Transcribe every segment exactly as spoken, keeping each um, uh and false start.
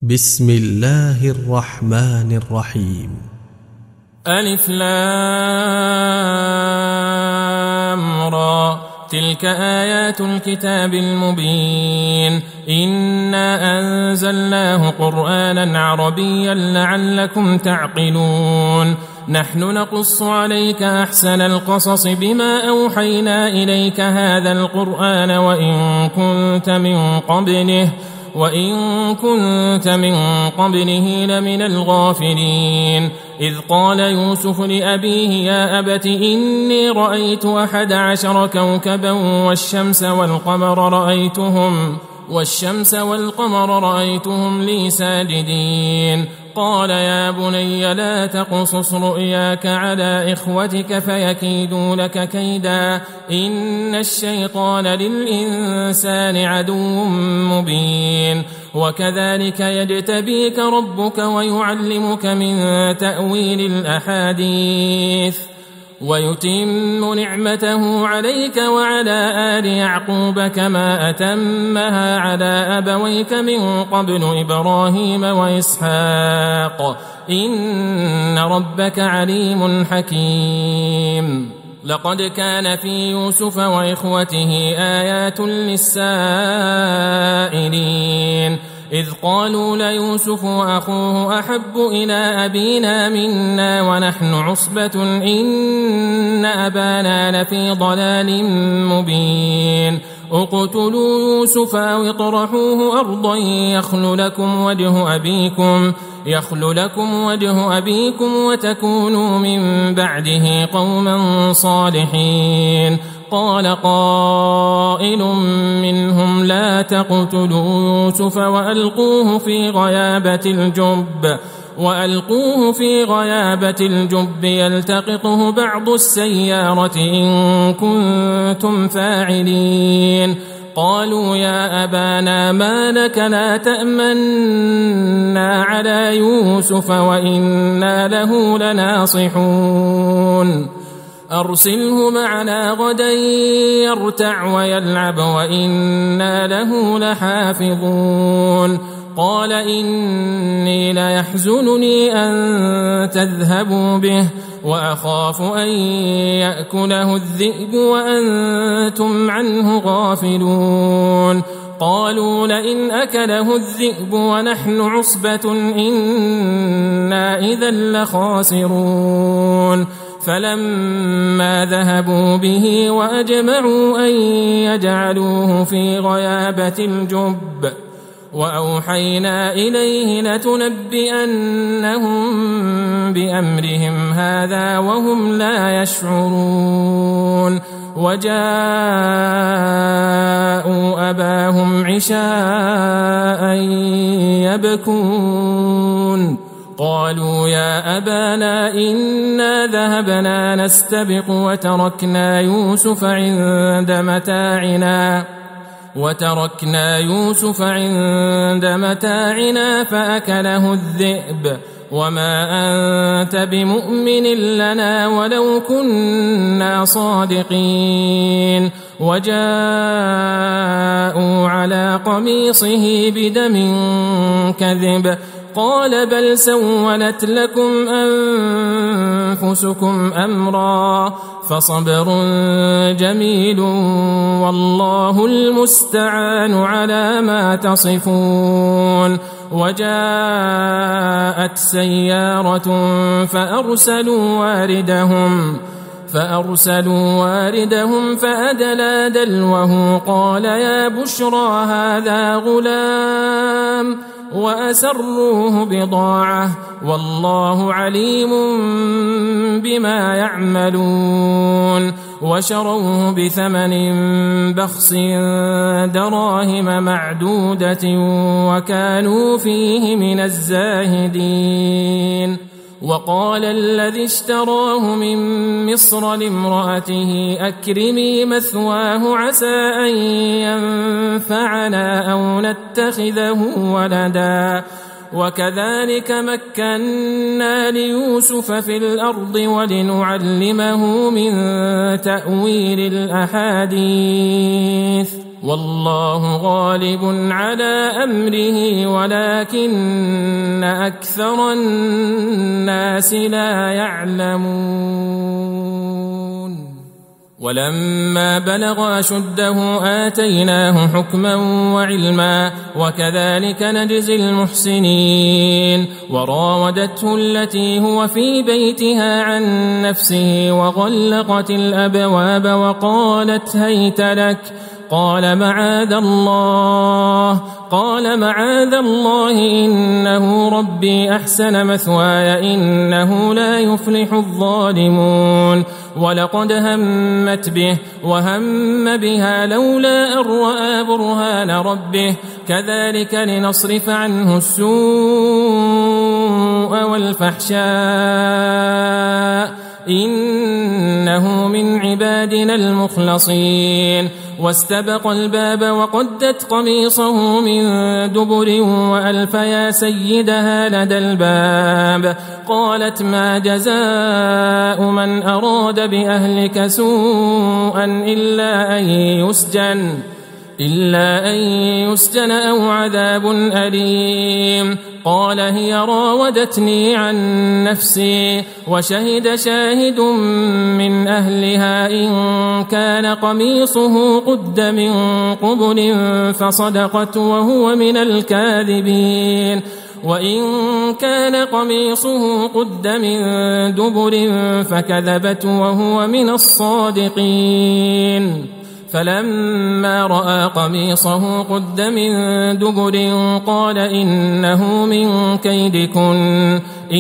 بسم الله الرحمن الرحيم. ألف لام را، تلك آيات الكتاب المبين. إنا أنزلناه قرآنا عربيا لعلكم تعقلون. نحن نقص عليك أحسن القصص بما أوحينا إليك هذا القرآن وإن كنت من قبله وإن كنت من قبله لمن الغافلين. إذ قال يوسف لأبيه يا أبت إني رأيت أحد عشر كوكبا والشمس والقمر رأيتهم والشمس والقمر رأيتهم لي ساجدين. قال يا بني لا تقصص رؤياك على إخوتك فيكيدوا لك كيدا إن الشيطان للإنسان عدو مبين. وكذلك يجتبيك ربك ويعلمك من تأويل الأحاديث ويتم نعمته عليك وعلى آل يعقوب كما أتمها على أبويك من قبل إبراهيم وإسحاق إن ربك عليم حكيم. لقد كان في يوسف وإخوته آيات للسائلين إذ قالوا ليوسف وأخوه أحب إلى أبينا منا ونحن عصبة إن أبانا لفي ضلال مبين. اقتلوا يوسف أو اطرحوه أرضا يخل لكم وجه أبيكم يخل لكم وجه أبيكم وتكونوا من بعده قوما صالحين. قال قائل منهم لا تقتلوا يوسف وألقوه في غيابة الجب وألقوه في غيابة الجب يلتقطه بعض السيارة إن كنتم فاعلين. قالوا يا أبانا ما لك لا تأمنا على يوسف وإنا له لناصحون. أرسله معنا غدا يرتع ويلعب وإنا له لحافظون. قال إني ليحزنني أن تذهبوا به وأخاف أن يأكله الذئب وأنتم عنه غافلون. قالوا لئن أكله الذئب ونحن عصبة إنا إذا لخاسرون. فلما ذهبوا به وأجمعوا أن يجعلوه في غيابة الجب وأوحينا إليه لتنبئنهم بأمرهم هذا وهم لا يشعرون. وجاءوا أباهم عشاء يبكون. قالوا يا أبانا إنا ذهبنا نستبق وتركنا يوسف عند متاعنا وتركنا يوسف عند متاعنا فأكله الذئب وما أنت بمؤمن لنا ولو كنا صادقين. وجاءوا على قميصه بدم كذب قال بل سولت لكم أنفسكم أمرا فصبر جميل والله المستعان على ما تصفون. وجاءت سيارة فأرسلوا واردهم فأرسلوا واردهم فأدلى دلوه قال يا بشرى هذا غلام وأسروه بضاعة والله عليم بما يعملون. وشروه بثمن بخس دراهم معدودة وكانوا فيه من الزاهدين. وقال الذي اشتراه من مصر لامرأته أكرمي مثواه عسى أن ينفعنا أو نتخذه ولدا. وكذلك مكنا ليوسف في الأرض ولنعلمه من تأويل الأحاديث والله غالب على أمره ولكن أكثر الناس لا يعلمون ولما بلغ أشده آتيناه حكما وعلما وكذلك نجزي المحسنين وراودته التي هو في بيتها عن نفسه وغلقت الأبواب وقالت هيت لك قال معاذ الله قال معاذ الله إنه ربي أحسن مثواي إنه لا يفلح الظالمون ولقد همت به وهم بها لولا أن رأى برهان ربه كذلك لنصرف عنه السوء والفحشاء إنه من عبادنا المخلصين واستبق الباب وقدت قميصه من دبر وألف يا سيدها لدى الباب قالت ما جزاء من أراد بأهلك سوءا إلا أن يسجن إلا أن يسجن أو عذاب أليم قال هي راودتني عن نفسي وشهد شاهد من أهلها إن كان قميصه قد من قبل فصدقت وهو من الكاذبين وإن كان قميصه قد من دبر فكذبت وهو من الصادقين فلما رأى قميصه قد من دبر قال إنه من كيدكن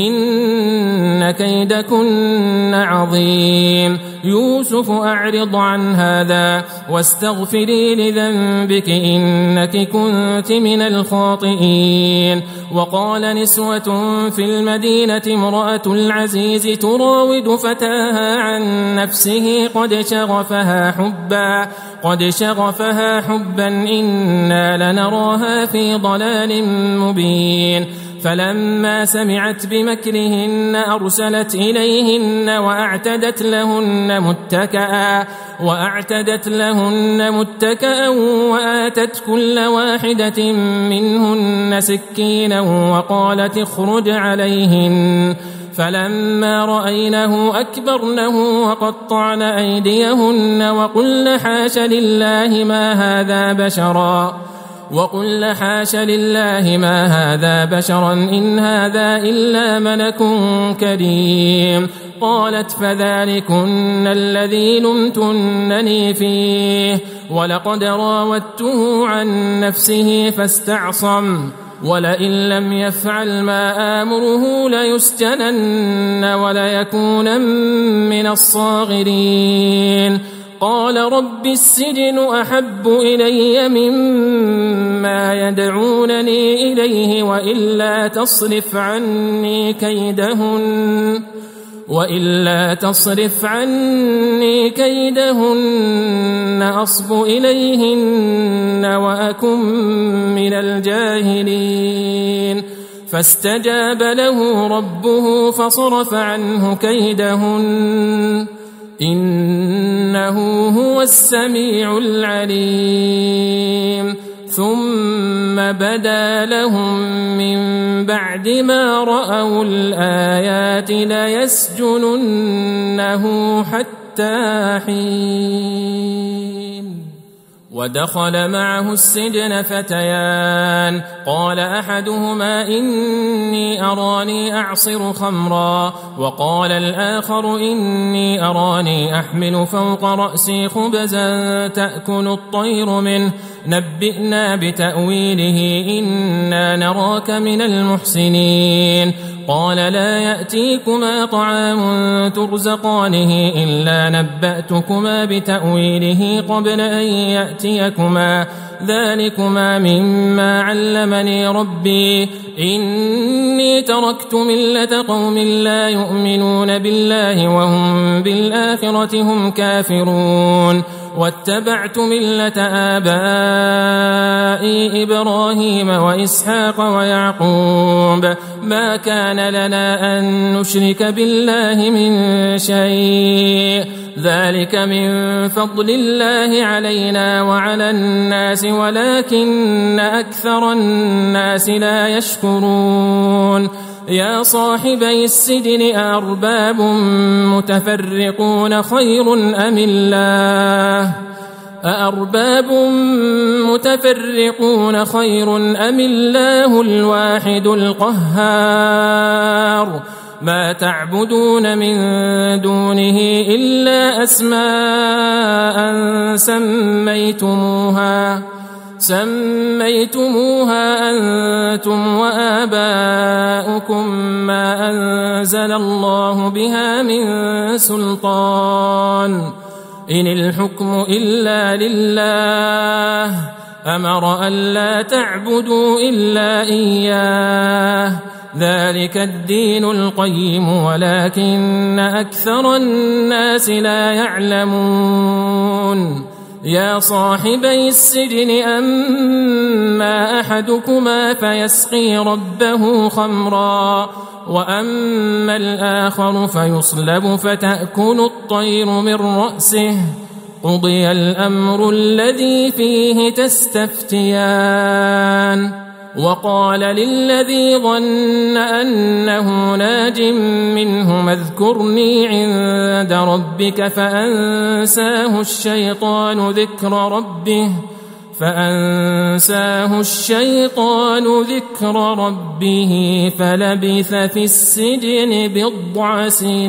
إن كيدكن عظيم يوسف أعرض عن هذا واستغفري لذنبك إنك كنت من الخاطئين وقال نسوة في المدينة امرأة العزيز تراود فتاها عن نفسه قد شغفها حبا قد شغفها حبا إنا لنراها في ضلال مبين فلما سمعت بمكرهن أرسلت إليهن وأعتدت لهن متكئا وأعتدت لهن متكئا وآتت كل واحدة منهن سكينا وقالت اخرج عليهن فلما رأينه أكبرنه وقطعن أيديهن وقلن حاش لله ما هذا بشرا وقل حاش لله ما هذا بشرا إن هذا إلا ملك كريم قالت فذلكن الذي لمتنني فيه ولقد راودته عن نفسه فاستعصم ولئن لم يفعل ما آمره ليسجنن وليكونن من الصاغرين قال رب السجن أحب إلي مما يدعونني إليه وإلا تصرف عني كيدهن وإلا تصرف عني كيدهن أصب إليهن وأكن من الجاهلين فاستجاب له ربه فصرف عنه كيدهن إنه هو السميع العليم ثم بدا لهم من بعد ما رأوا الآيات ليسجننه حتى حين ودخل معه السجن فتيان قال أحدهما إني أراني أعصر خمرا وقال الآخر إني أراني أحمل فوق رأسي خبزا تأكل الطير منه نبئنا بتأويله إنا نراك من المحسنين قال لا يأتيكما طعام ترزقانه إلا نبأتكما بتأويله قبل أن يأتيكما ذلكما مما علمني ربي إني تركت ملة قوم لا يؤمنون بالله وهم بالآخرة هم كافرون واتبعت ملة آبائي إبراهيم وإسحاق ويعقوب ما كان لنا أن نشرك بالله من شيء ذلك من فضل الله علينا وعلى الناس ولكن أكثر الناس لا يشكرون يا صاحبي السجن أأرباب متفرقون خير أم الله أأرباب متفرقون خير أم الله الواحد القهار ما تعبدون من دونه إلا أسماء سميتموها سميتموها أنتم وآباؤكم ما أنزل الله بها من سلطان إن الحكم إلا لله أمر ألا تعبدوا إلا إياه ذلك الدين القيم ولكن أكثر الناس لا يعلمون يا صاحبي السجن أما أحدكما فيسقي ربه خمرا وأما الآخر فيصلب فتأكل الطير من رأسه قضي الأمر الذي فيه تستفتيان وقال للذي ظن أنه ناج منه اذكرني عند ربك فأنساه الشيطان ذكر ربه فأنساه الشيطان ذكر ربه فلبث في السجن بضع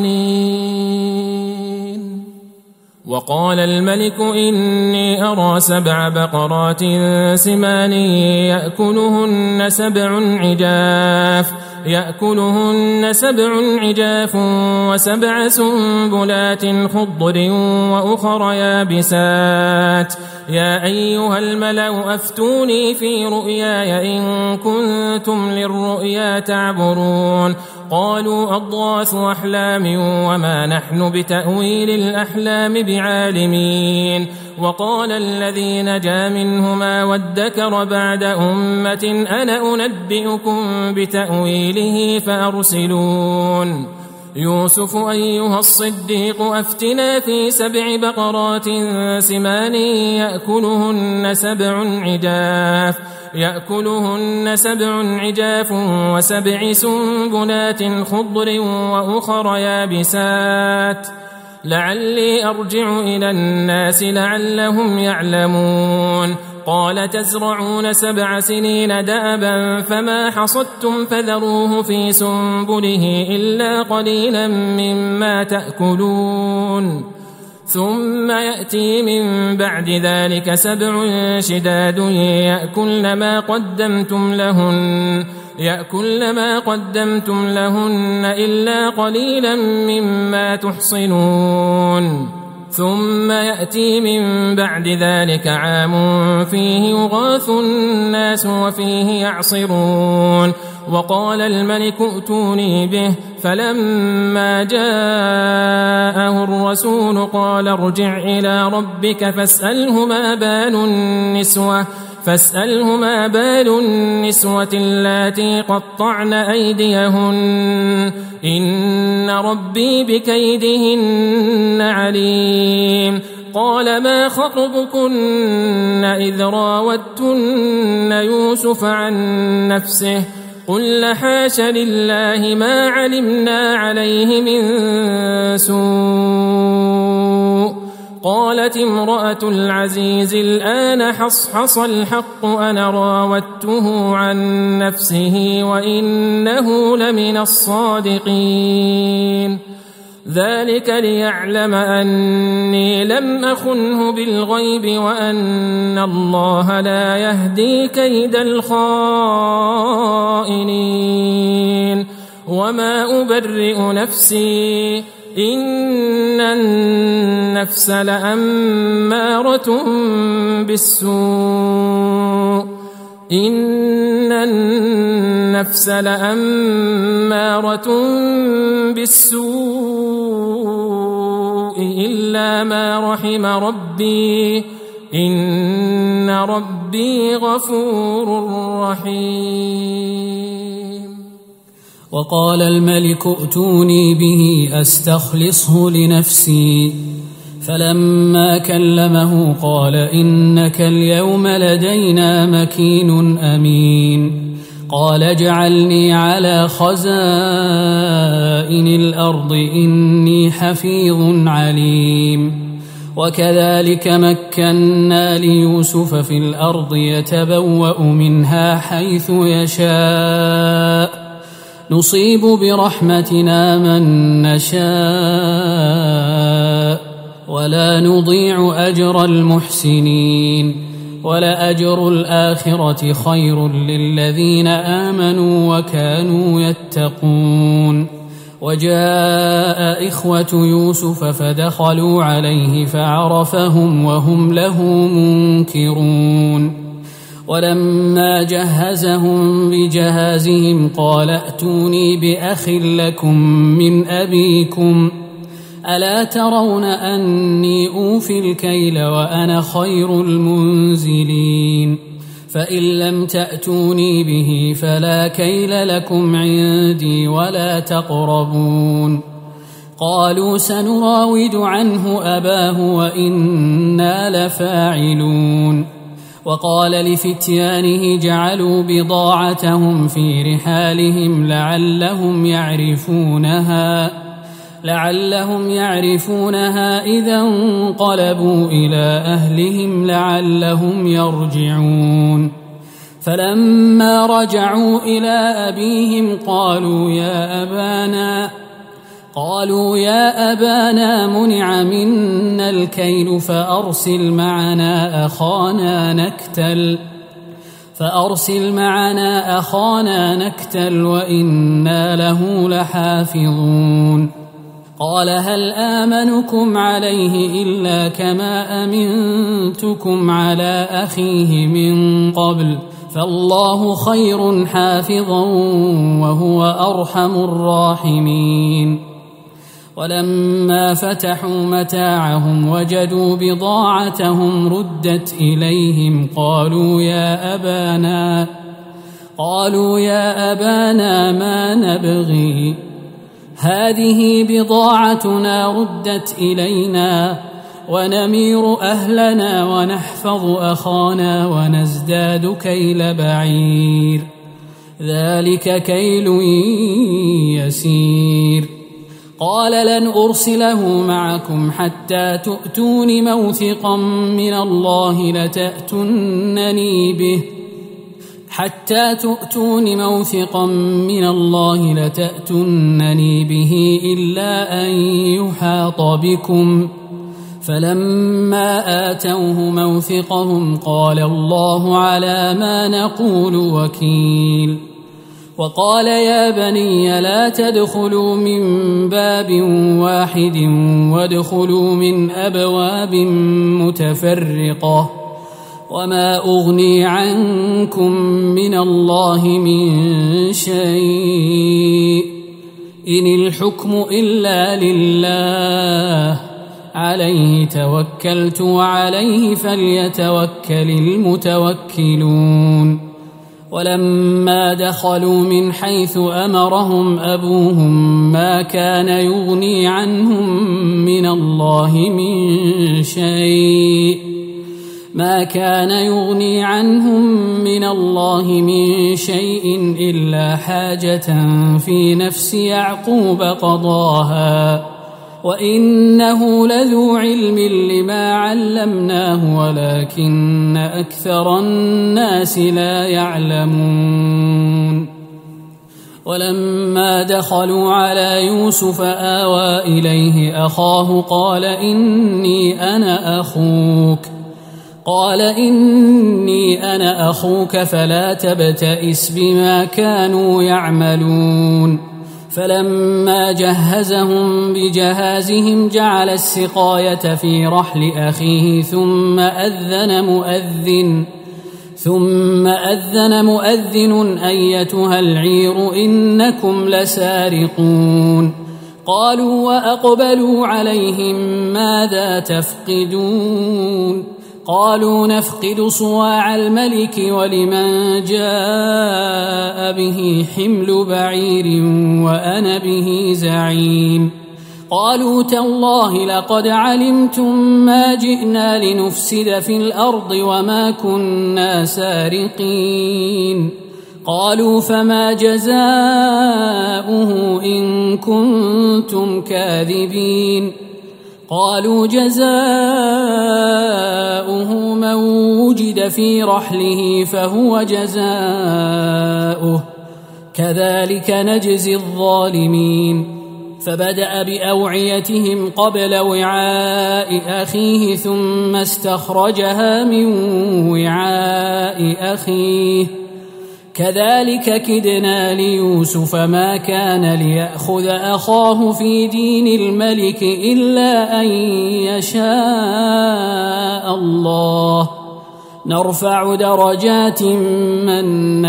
سنين وقال الملك إني أرى سبع بقرات سمان يأكلهن سبع عجاف يأكلهن سبع عجاف وسبع سنبلات خضر وأخر يابسات يا أيها الملأ أفتوني في رؤياي إن كنتم للرؤيا تعبرون قالوا أضغاث أحلام وما نحن بتأويل الأحلام بعالمين وقال الذي نجا منهما وادكر بعد أمة أنا أنبئكم بتأويله فأرسلون يوسف أيها الصديق أفتنا في سبع بقرات سمان يأكلهن سبع عجاف يأكلهن سبع عجاف وسبع سنبلات خضر وأخر يابسات لعلي أرجع إلى الناس لعلهم يعلمون قال تزرعون سبع سنين دأبا فما حصدتم فذروه في سنبله إلا قليلا مما تأكلون ثم يأتي من بعد ذلك سبع شداد يأكلن ما قدمتم لهن يأكلن ما قدمتم لهن إلا قليلا مما تحصنون ثم يأتي من بعد ذلك عام فيه يغاث الناس وفيه يعصرون وقال الملك ائتوني به فلما جاءه الرسول قال ارجع إلى ربك فاسأله ما بال النسوة فاسأله ما بال النسوة اللاتي قطعن أيديهن إن ربي بكيدهن عليم قال ما خطبكن إذ راوتن يوسف عن نفسه قل حاش لله ما علمنا عليه من سوء قالت امرأة العزيز الآن حصحص الحق أنا راودته عن نفسه وإنه لمن الصادقين ذلك ليعلم أني لم أخنه بالغيب وأن الله لا يهدي كيد الخائنين وما أبرئ نفسي إن النفس لأمارة بالسوء إن النفس لأمارة بالسوء إلا ما رحم ربي إن ربي غفور رحيم وقال الملك ائتوني به أستخلصه لنفسي فلما كلمه قال إنك اليوم لدينا مكين أمين قال اجعلني على خزائن الأرض إني حفيظ عليم وكذلك مكنا ليوسف في الأرض يتبوأ منها حيث يشاء نصيب برحمتنا من نشاء ولا نضيع أجر المحسنين ولأجر الآخرة خير للذين آمنوا وكانوا يتقون وجاء إخوة يوسف فدخلوا عليه فعرفهم وهم له منكرون ولما جهزهم بجهازهم قال ائتوني بأخ لكم من أبيكم ألا ترون أني أوفي الكيل وأنا خير المنزلين فإن لم تأتوني به فلا كيل لكم عندي ولا تقربون قالوا سنراود عنه أباه وإنا لفاعلون وقال لفتيانه جعلوا بضاعتهم في رحالهم لعلهم يعرفونها لعلهم يعرفونها إذا انقلبوا إلى أهلهم لعلهم يرجعون فلما رجعوا إلى أبيهم قالوا يا أبانا قالوا يا أبانا منع منا الكيل فأرسل معنا أخانا نكتل فأرسل معنا أخانا نكتل وإنا له لحافظون قال هل آمنكم عليه إلا كما أمنتكم على أخيه من قبل فالله خير حافظا وهو أرحم الراحمين ولما فتحوا متاعهم وجدوا بضاعتهم ردت إليهم قالوا يا أبانا قالوا يا أبانا ما نبغي هذه بضاعتنا ردت إلينا ونمير أهلنا ونحفظ أخانا ونزداد كيل بعير ذلك كيل يسير قال لن أرسله معكم حتى تؤتون موثقا من الله لتأتونني به حتى تؤتون موثقا من الله لتأتونني به إلا أن يحاط بكم فلما آتوه موثقهم قال الله على ما نقول وكيل وقال يا بني لا تدخلوا من باب واحد وادخلوا من أبواب متفرقة وما أغني عنكم من الله من شيء إن الحكم إلا لله عليه توكلت وعليه فليتوكل المتوكلون ولما دخلوا من حيث أمرهم أبوهم ما كان يغني عنهم من الله من شيء ما كان يغني عنهم من الله من شيء إلا حاجة في نفس يعقوب قضاها وإنه لذو علم لما علمناه ولكن أكثر الناس لا يعلمون ولما دخلوا على يوسف آوى إليه أخاه قال إني أنا أخوك قال إني أنا أخوك فلا تبتئس بما كانوا يعملون فلما جهزهم بجهازهم جعل السقاية في رحل أخيه ثم أذن مؤذن ثم أذن مؤذن أيتها العير إنكم لسارقون قالوا وأقبلوا عليهم ماذا تفقدون قالوا نفقد صواع الملك ولمن جاء به حمل بعير وأنا به زعيم قالوا تالله لقد علمتم ما جئنا لنفسد في الأرض وما كنا سارقين قالوا فما جزاؤه إن كنتم كاذبين قالوا جزاؤه من وجد في رحله فهو جزاؤه كذلك نجزي الظالمين فبدأ بأوعيتهم قبل وعاء أخيه ثم استخرجها من وعاء أخيه كذلك كدنا ليوسف ما كان ليأخذ أخاه في دين الملك إلا أن يشاء الله نرفع درجات من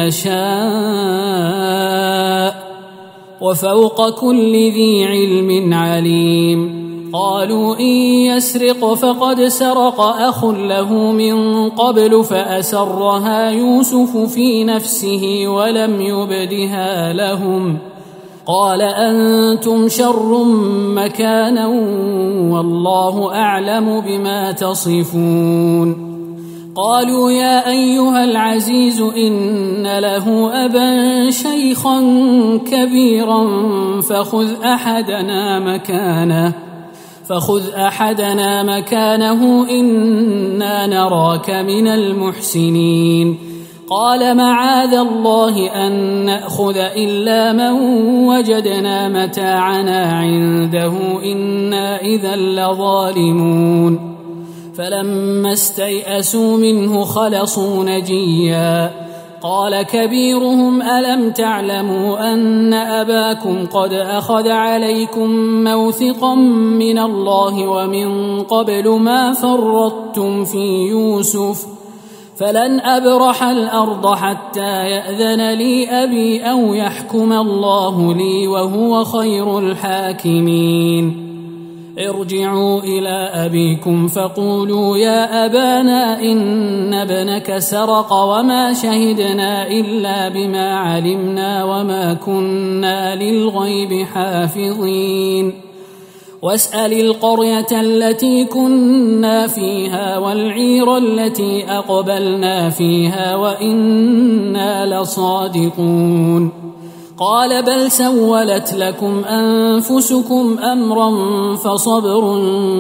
نشاء وفوق كل ذي علم عليم قالوا إن يسرق فقد سرق أخ له من قبل فأسرها يوسف في نفسه ولم يبدها لهم قال أنتم شر مكانا والله أعلم بما تصفون قالوا يا أيها العزيز إن له أبا شيخا كبيرا فخذ أحدنا مكانه فخذ أحدنا مكانه إنا نراك من المحسنين قال معاذ الله أن نأخذ إلا من وجدنا متاعنا عنده إنا إذا لظالمون فلما استيئسوا منه خلصوا نجيا قال كبيرهم ألم تعلموا أن أباكم قد أخذ عليكم موثقا من الله ومن قبل ما فرطتم في يوسف فلن أبرح الأرض حتى يأذن لي أبي أو يحكم الله لي وهو خير الحاكمين ارجعوا إلى أبيكم فقولوا يا أبانا إن ابنك سرق وما شهدنا إلا بما علمنا وما كنا للغيب حافظين واسأل القرية التي كنا فيها والعير التي أقبلنا فيها وإنا لصادقون قال بل سولت لكم أنفسكم أمرا فصبر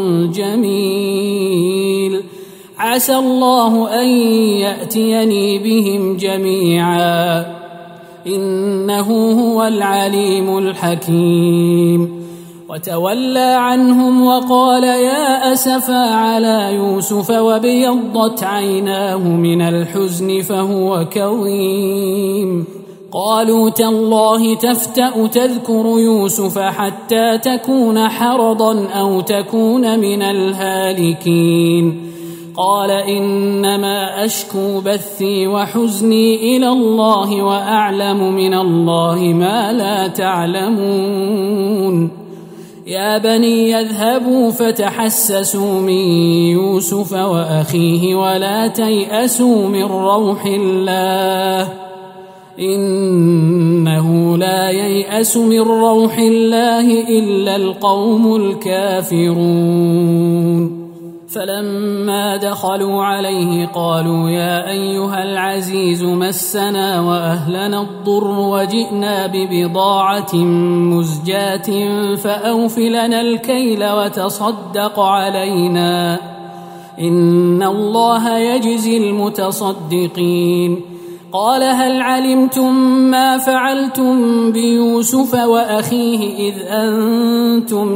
جميل عسى الله أن يأتيني بهم جميعا إنه هو العليم الحكيم وتولى عنهم وقال يا أسفا على يوسف وابيضت عيناه من الحزن فهو كظيم قالوا تالله تفتأ تذكر يوسف حتى تكون حرضا أو تكون من الهالكين قال إنما أشكو بثي وحزني إلى الله وأعلم من الله ما لا تعلمون يا بني يذهبوا فتحسسوا من يوسف وأخيه ولا تيأسوا من روح الله إنه لا ييأس من روح الله إلا القوم الكافرون فلما دخلوا عليه قالوا يا أيها العزيز مسنا وأهلنا الضر وجئنا ببضاعة مزجاة فأوف لنا الكيل وتصدق علينا إن الله يجزي المتصدقين قال هل علمتم ما فعلتم بيوسف وأخيه إذ أنتم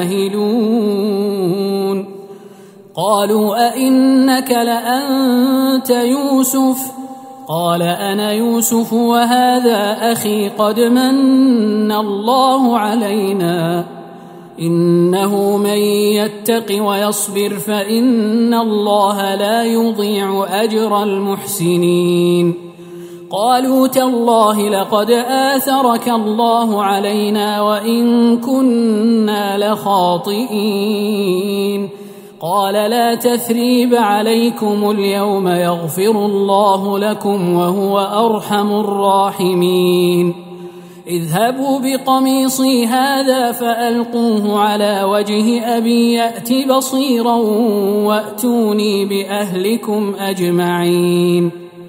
جاهلون قالوا أئنك لأنت يوسف قال أنا يوسف وهذا أخي قد من الله علينا إنه من يتق ويصبر فإن الله لا يضيع أجر المحسنين قالوا تالله لقد آثرك الله علينا وإن كنا لخاطئين قال لا تثريب عليكم اليوم يغفر الله لكم وهو أرحم الراحمين اذهبوا بقميصي هذا فألقوه على وجه أبي يأت بصيرا وأتوني بأهلكم أجمعين.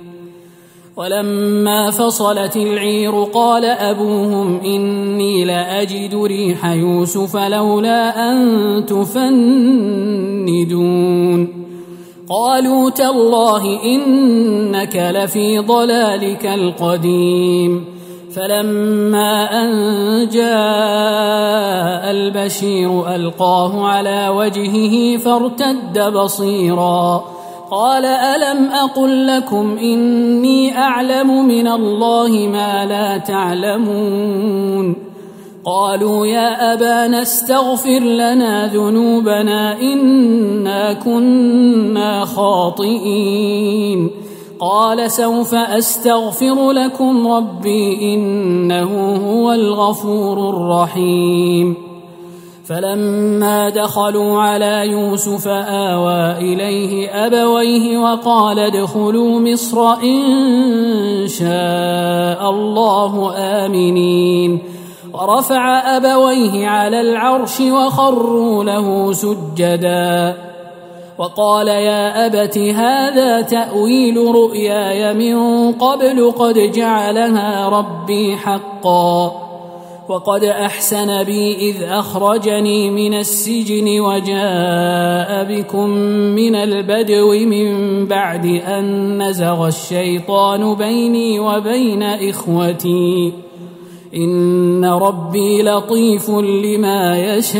ولما فصلت العير قال أبوهم إني لأجد ريح يوسف لولا أن تفندون. قالوا تالله إنك لفي ضلالك القديم. فلما أن جاء البشير ألقاه على وجهه فارتد بصيرا قال ألم أقل لكم إني أعلم من الله ما لا تعلمون. قالوا يا أبانا استغفر لنا ذنوبنا إنا كنا خاطئين. قال سوف أستغفر لكم ربي إنه هو الغفور الرحيم. فلما دخلوا على يوسف آوى إليه أبويه وقال ادخلوا مصر إن شاء الله آمنين. ورفع أبويه على العرش وخروا له سجدا وقال يا أبت هذا تأويل رؤياي من قبل قد جعلها ربي حقا وقد أحسن بي إذ أخرجني من السجن وجاء بكم من البدو من بعد أن نزغ الشيطان بيني وبين إخوتي إن ربي لطيف لما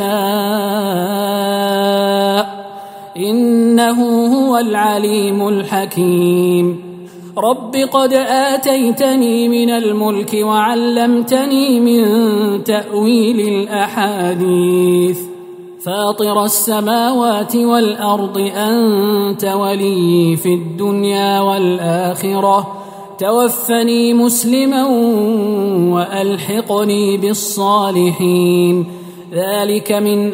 يشاء إنه هو العليم الحكيم. رب قد آتيتني من الملك وعلمتني من تأويل الأحاديث فاطر السماوات والأرض أنت ولي في الدنيا والآخرة توفني مسلما وألحقني بالصالحين. ذلك من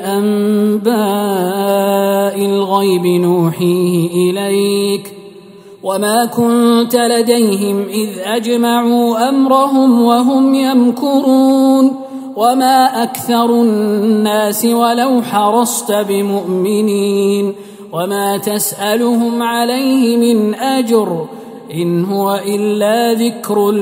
أنباء الغيب نوحيه إليك وما كنت لديهم إذ أجمعوا أمرهم وهم يمكرون وما أكثر الناس ولو حرصت بمؤمنين وما تسألهم عليه من أجر إن هو إلا ذكر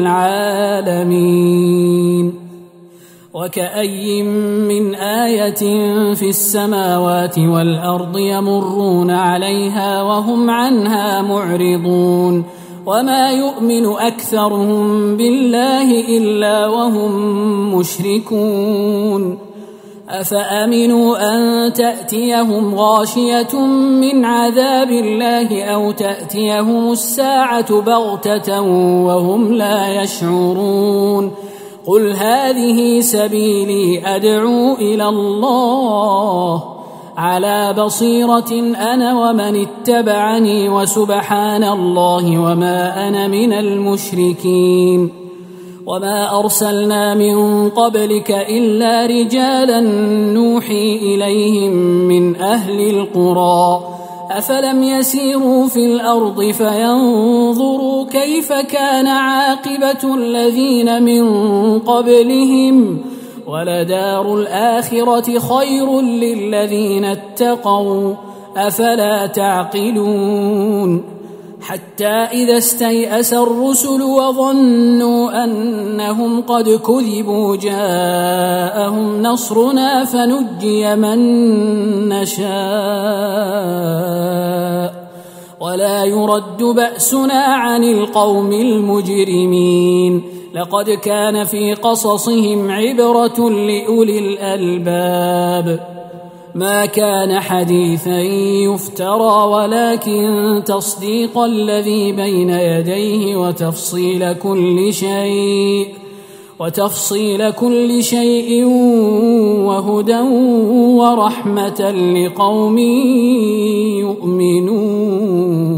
للعالمين. وكأي من آية في السماوات والأرض يمرون عليها وهم عنها معرضون وما يؤمن أكثرهم بالله إلا وهم مشركون. أفأمنوا أن تأتيهم غاشية من عذاب الله أو تأتيهم الساعة بغتة وهم لا يشعرون. قل هذه سبيلي أدعو إلى الله على بصيرة أنا ومن اتبعني وسبحان الله وما أنا من المشركين. وما أرسلنا من قبلك إلا رجالا نوحي إليهم من أهل القرى أفلم يسيروا في الأرض فينظروا كيف كان عاقبة الذين من قبلهم ولدار الآخرة خير للذين اتقوا أفلا تعقلون. حتى إذا استيأس الرسل وظنوا أنهم قد كذبوا جاءهم نصرنا فنجي من نشاء ولا يرد بأسنا عن القوم المجرمين. لقد كان في قصصهم عبرة لأولي الألباب ما كان حديثا يفترى ولكن تصديق الذي بين يديه وتفصيل كل شيء وتفصيل كل شيء وهدى ورحمة لقوم يؤمنون.